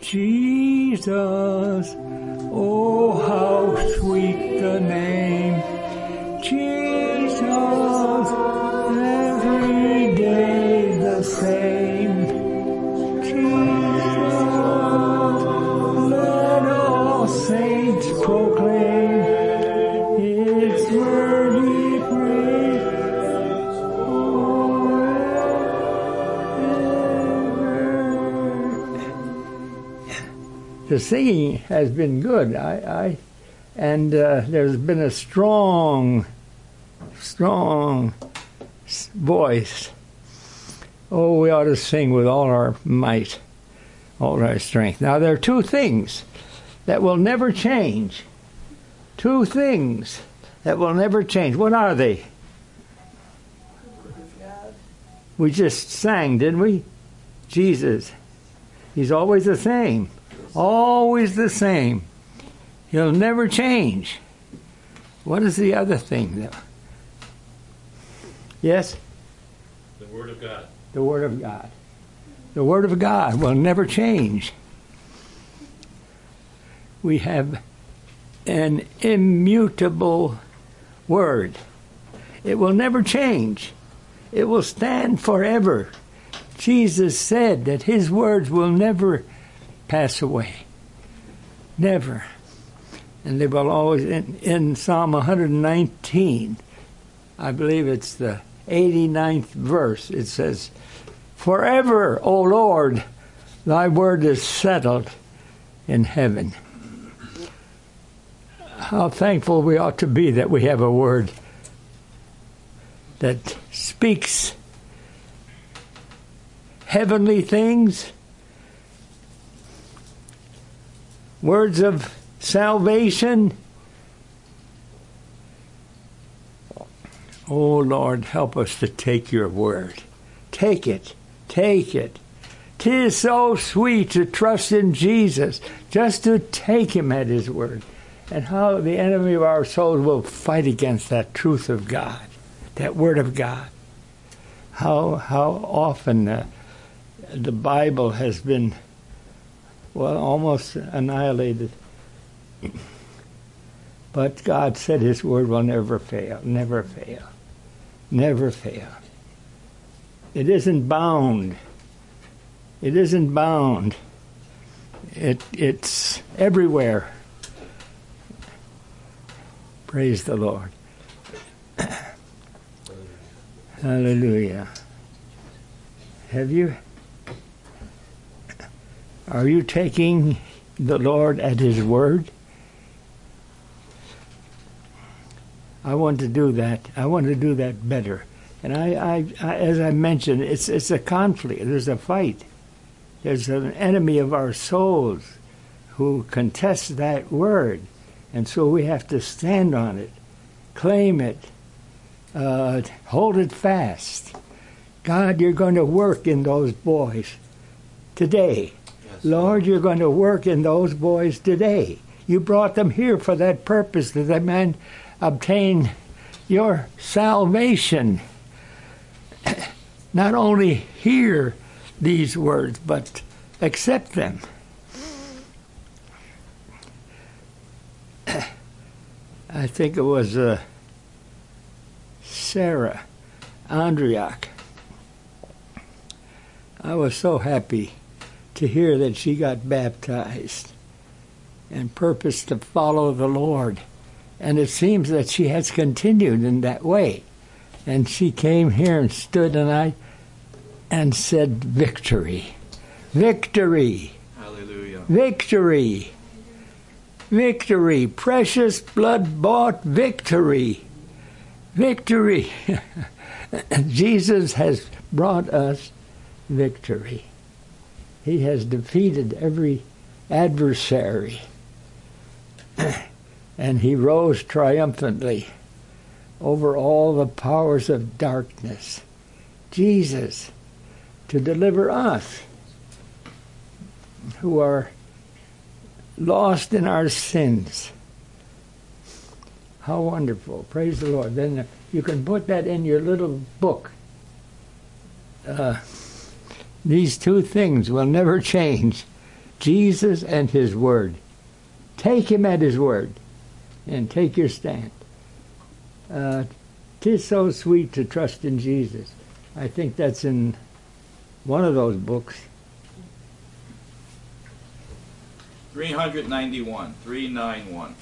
Jesus, oh how sweet the name, Jesus, every day the same, Jesus, let all saints proclaim, His word ye praise forever. The singing has been good. And there's been a strong voice. Oh, we ought to sing with all our might, all our strength. Now, there are two things that will never change. Two things that will never change. What are they? We just sang, didn't we? Jesus. He's always the same. Always the same. He'll never change. What is the other thing? Yes? The Word of God. The Word of God. The Word of God will never change. We have an immutable Word. It will never change. It will stand forever. Jesus said that His words will never pass away. Never. And they will always, in Psalm 119, I believe it's the 89th verse, it says, "Forever, O Lord, thy word is settled in heaven." How thankful we ought to be that we have a word that speaks heavenly things, words of salvation. Oh, Lord, help us to take your word. Take it. Take it. 'Tis so sweet to trust in Jesus, just to take Him at His word. And how the enemy of our souls will fight against that truth of God, that word of God. How often the Bible has been, well, almost annihilated. But God said His word will never fail, never fail, never fail. It isn't bound. It isn't bound. It's everywhere. Praise the Lord. Hallelujah. Are you taking the Lord at His word? I want to do that. I want to do that better. And I as I mentioned, it's a conflict. There's a fight. There's an enemy of our souls who contests that word. And so we have to stand on it, claim it, hold it fast. God, you're going to work in those boys today. Yes. Lord, you're going to work in those boys today. You brought them here for that purpose, that they might obtain your salvation. Not only hear these words, but accept them. I think it was Sarah Andriak. I was so happy to hear that she got baptized and purposed to follow the Lord. And it seems that she has continued in that way. And she came here and stood and said, "Victory, victory, hallelujah, victory, victory, precious blood-bought victory, victory." Jesus has brought us victory. He has defeated every adversary. And He rose triumphantly over all the powers of darkness. Jesus, to deliver us who are lost in our sins. How wonderful. Praise the Lord. Then you can put that in your little book. These two things will never change. Jesus and his word. Take him at his word and take your stand. 'Tis so sweet to trust in Jesus. I think that's in one of those books. 391. 391.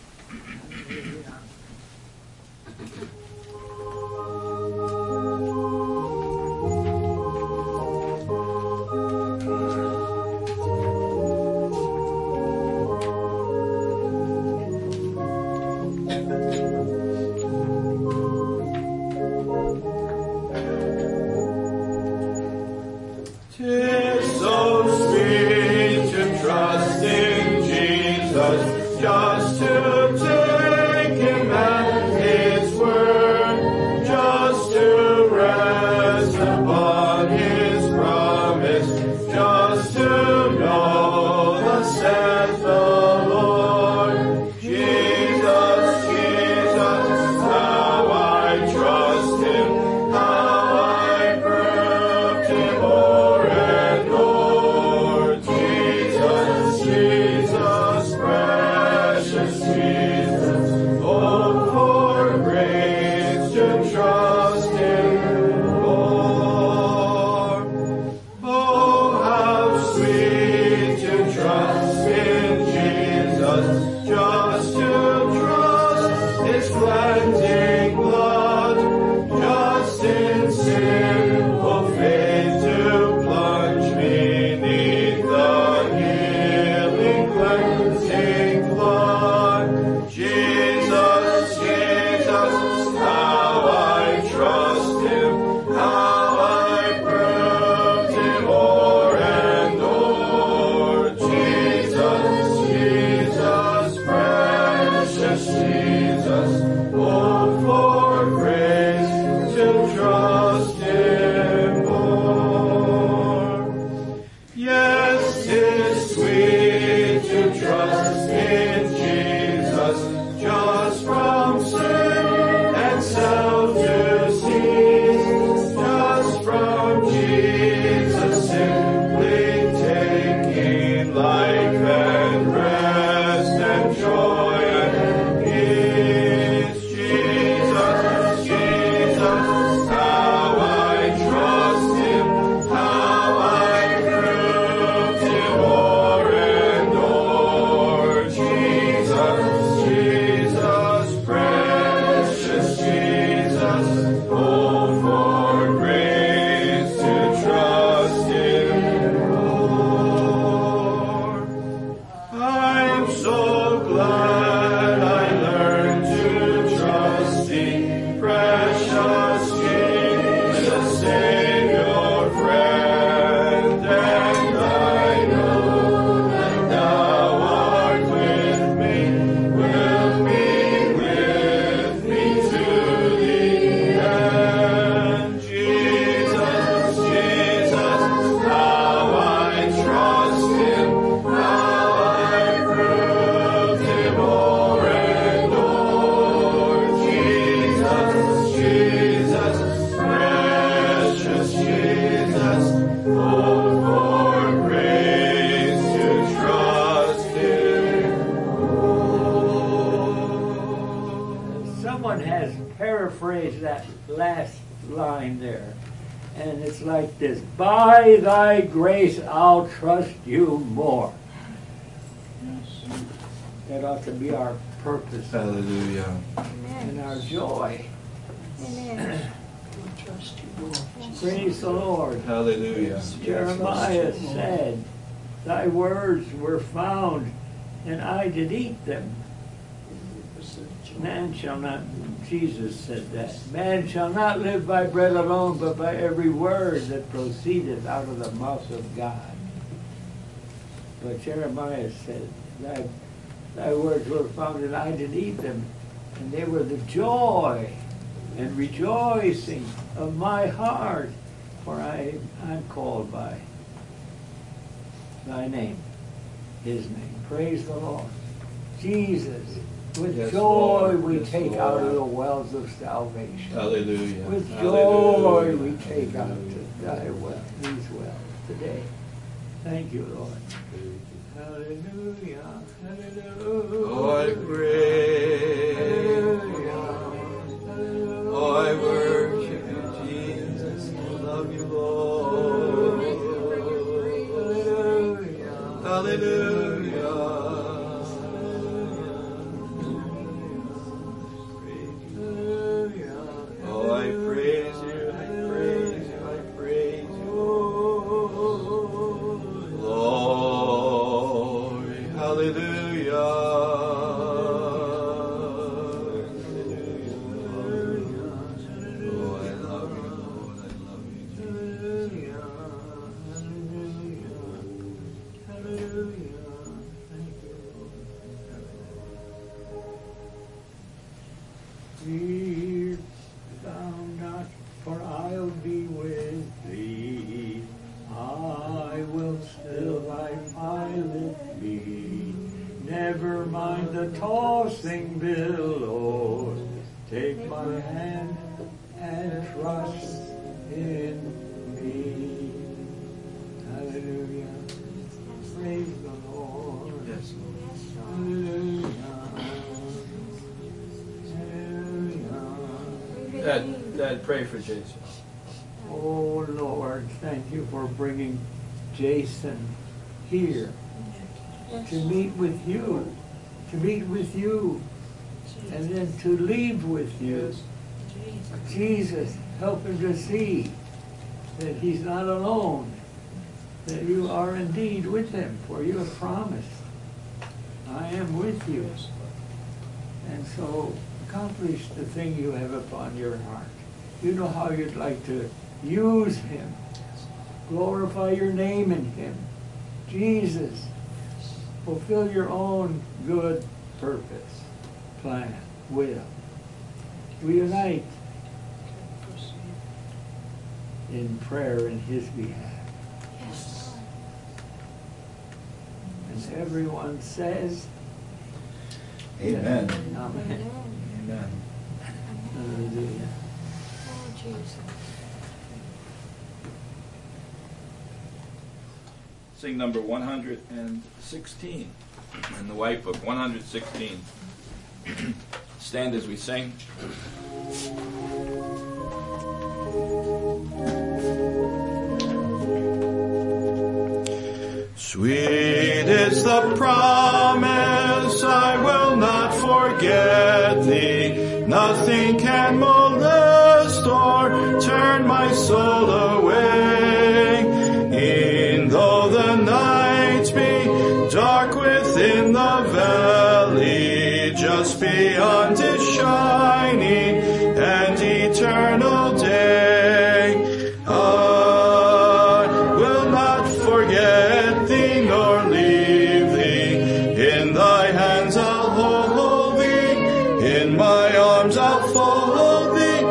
Tis so sweet to trust in Jesus, just to take him at his word, just to rest upon his promise, just to know thus saith the Lord. Jesus, Jesus, how I trust him, how I proved him o'er and o'er. Jesus, Jesus, precious Jesus, oh, for grace to trust him more. Oh, how sweet to trust in Jesus, just to trust his cleansing blood, just in simple faith to plunge beneath the healing cleansing blood. Jesus, Jesus, how I trust him, how I proved him o'er and o'er. Jesus, Jesus, precious Jesus, oh, for grace to trust him more. Yes, 'tis sweet to trust in Jesus, just from sin and self to cease, just from Jesus simply taking life and rest and joy and peace. Jesus, Jesus, how I trust him, how I proved him o'er and o'er. Jesus, Jesus, precious Jesus, oh, for grace to trust him more. I'm so glad I learned to trust thee, precious Jesus, Savior, friend, and I know that thou art with me, will be with me to the end. Jesus, Jesus, how I trust him, how I proved him o'er and o'er. Jesus, Jesus, precious Jesus, oh, for grace to trust him more. Someone has paraphrased that last line there, and it's like this: by thy grace I'll trust you more. That ought to be our purpose Hallelujah. and our joy. Amen. Praise the Lord. Hallelujah. Jeremiah said, thy words were found, and I did eat them. Man shall not, Jesus said that, man shall not live by bread alone, but by every word that proceedeth out of the mouth of God. But Jeremiah said, thy words were found, and I did eat them, and they were the joy and rejoicing of my heart, for I'm called by thy name, his name. Praise the Lord. Jesus, with Yes, joy Lord. we Yes, take Lord. out of the wells of salvation. Hallelujah. With joy Hallelujah. we take out Hallelujah. to thy well, these wells today. Thank you, Lord. Hallelujah. Hallelujah. Hallelujah. Oh, I praise. Oh, I worship you, Jesus. I love you, Lord. Hallelujah. Oh, I praise you, I praise you, I praise you. Glory, hallelujah. Oh, I love you, Lord, I love you. Fear thou not, for I'll be with thee. I will still thy pilot be. Never mind the tossing billows. Take my hand and trust in me. Hallelujah. Praise the Lord. Yes, Lord. Hallelujah. Dad, pray for Jason. Oh Lord, thank you for bringing Jason here to meet with you, and then to leave with you. Jesus, help him to see that he's not alone, that you are indeed with him, for you have promised, I am with you. And so accomplish the thing you have upon your heart. You know how you'd like to use him. Glorify your name in him. Jesus, fulfill your own good purpose, plan, will. We unite in prayer in his behalf. Yes. And everyone says, Amen. Amen. Amen. Hallelujah. Oh, Jesus. Sing number 116 and the wife of 116. Stand as we sing. Sweet is the promise, I will not forget thee. Nothing can molest or turn my soul away. E'en though the night be dark within the valley, just beyond is shining and eternal day. I will not forget thee nor leave thee. In thy hands I'll hold thee, in my arms I'll fold thee.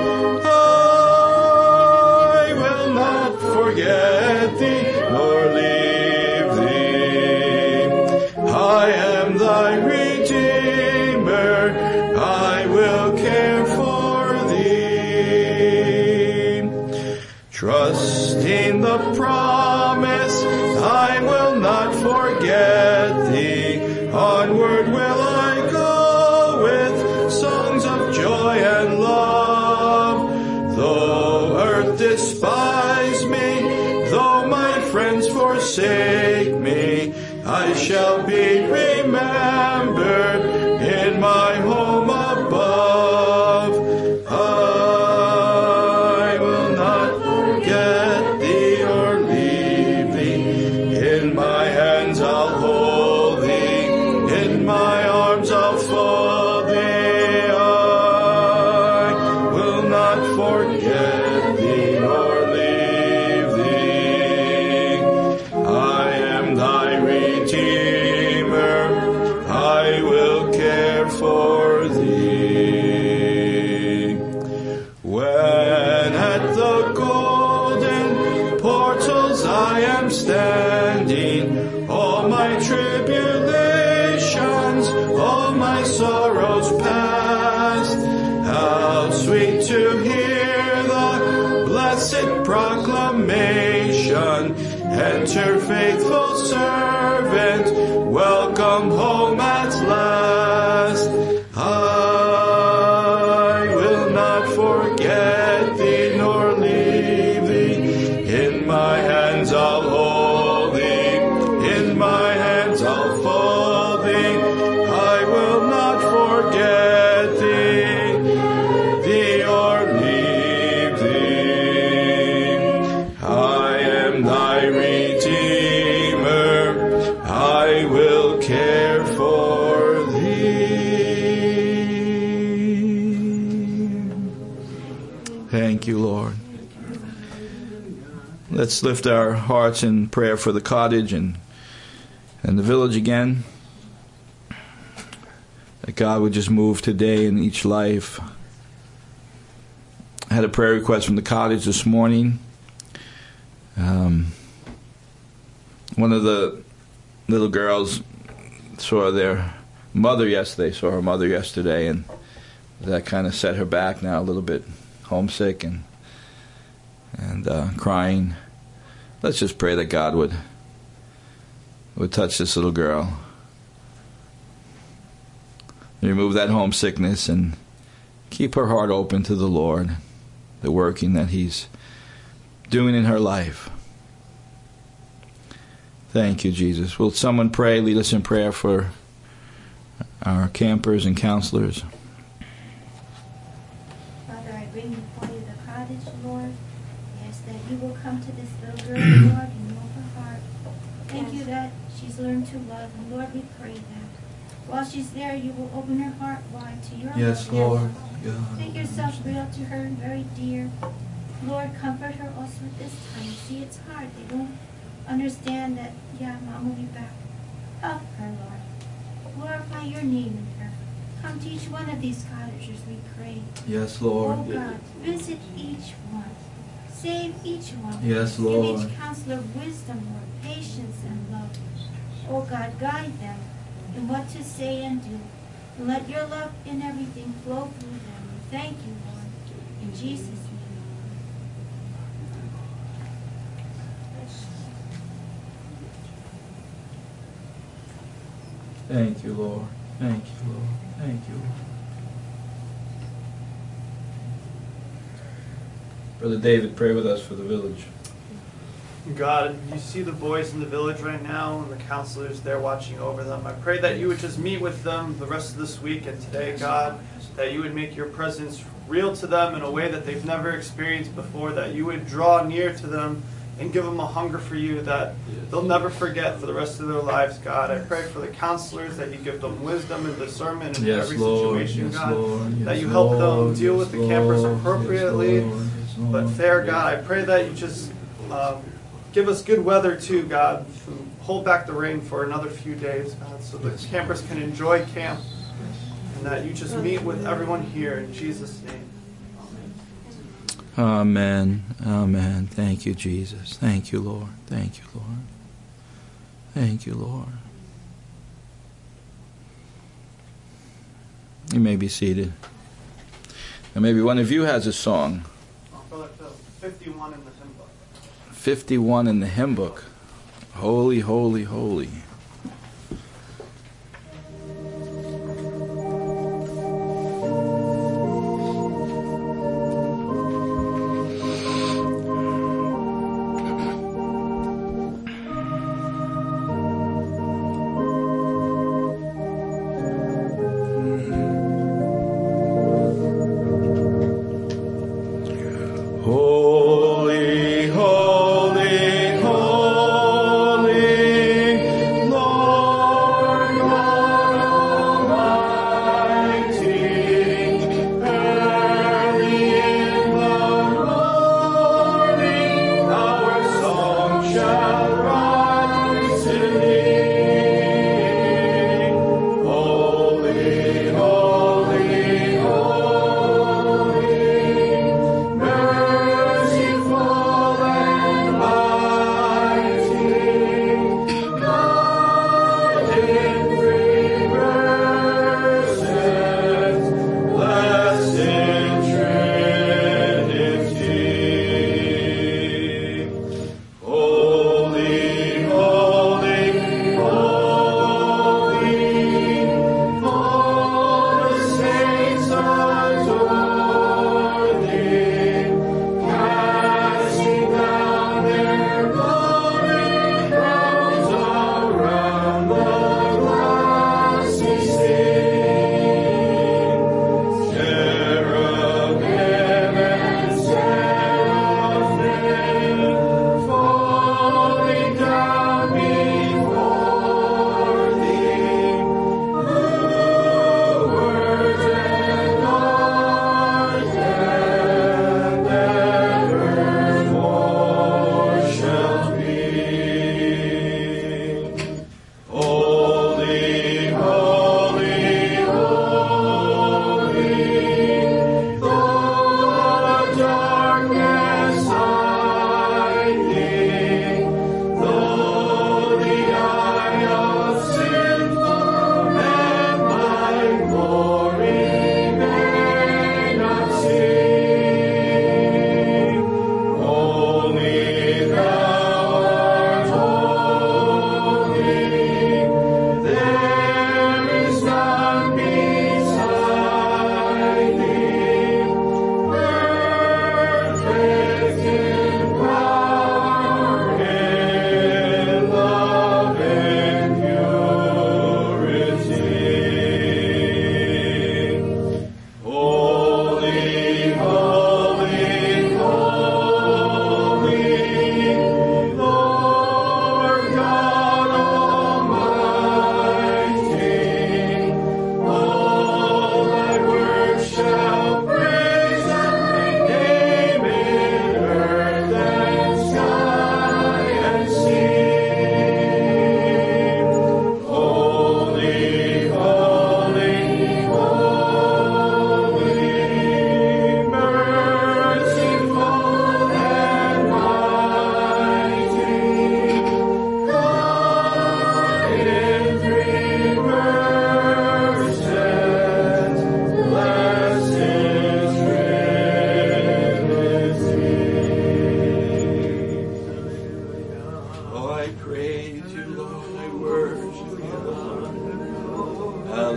I will not forget thee nor leave thee. I am thy Redeemer, I will care for thee. Trusting the promise, I will not forget thee. Onward will I go with songs of joy and love. Though earth despise me, though my friends forsake me, I shall be remembered in my home above. I will not forget thee or leave thee. In my hands I'll hold thee, in my arms I'll fold thee. I will not forget thee nor leave thee. I am thy Redeemer, I will care for thee. When at the golden portals I am standing, all my tribulations, all my sorrows past, how sweet to hear the blessed proclamation, enter faithful servant, welcome home at last. I will not forget thee nor leave thee. In my hands I'll hold thee. In my hands I'll fold thee. I will not forget thee or leave thee. I am thy Redeemer. I will care for thee. Thank you, Lord. Let's lift our hearts in prayer for the cottage and the village again. That God would just move today in each life. I had a prayer request from the cottage this morning. One of the little girls saw their mother yesterday, and that kind of set her back now a little bit, homesick and crying. Let's just pray that God would touch this little girl, remove that homesickness, and keep her heart open to the Lord, the working that He's doing in her life. Thank you, Jesus. Will someone pray, lead us in prayer for our campers and counselors? Father, I bring before you the cottage, Lord. I ask that you will come to this little girl, Lord, and know her heart. Thank you that she's learned to love, and Lord, we pray that while she's there, you will open her heart wide to your Yes, love. Lord. God. Make yourself real to her and very dear. Lord, comfort her also at this time. See, it's hard. They don't understand that, Mom will be back. Help her, Lord. Glorify your name in her. Come to each one of these cottagers, we pray. Yes, Lord. Oh God, visit each one. Save each one. Yes, Lord. Give each counselor wisdom, Lord, patience and love. Oh God, guide them in what to say and do. And let your love in everything flow through them. We thank you, Lord. In Jesus' name. Thank you, Lord. Thank you, Lord. Thank you, Lord. Brother David, pray with us for the village. God, you see the boys in the village right now and the counselors there watching over them. I pray that you would just meet with them the rest of this week and today, God, that you would make your presence real to them in a way that they've never experienced before, that you would draw near to them and give them a hunger for you that they'll never forget for the rest of their lives, God. I pray for the counselors that you give them wisdom and discernment in every situation, God, that you help them deal with the campers appropriately, but fair, God. I pray that you just give us good weather too, God. Hold back the rain for another few days, God, so the campers can enjoy camp, and that you just meet with everyone here in Jesus' name. Amen. Amen. Thank you, Jesus. Thank you, Lord. Thank you, Lord. Thank you, Lord. You may be seated. And maybe one of you has a song. Brother Phil, 51 in the hymn book. 51 in the hymn book. Holy, holy, holy. Holy, holy, holy,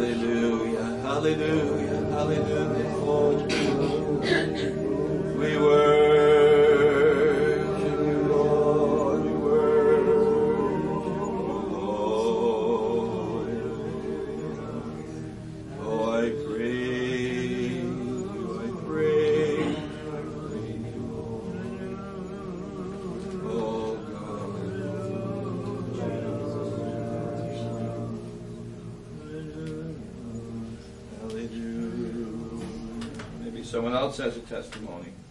Hallelujah, hallelujah, hallelujah. We worship you, Lord. We worship you, Lord. Oh, I praise you, I praise you, Lord. Oh, God. Hallelujah. Maybe someone else has a testimony.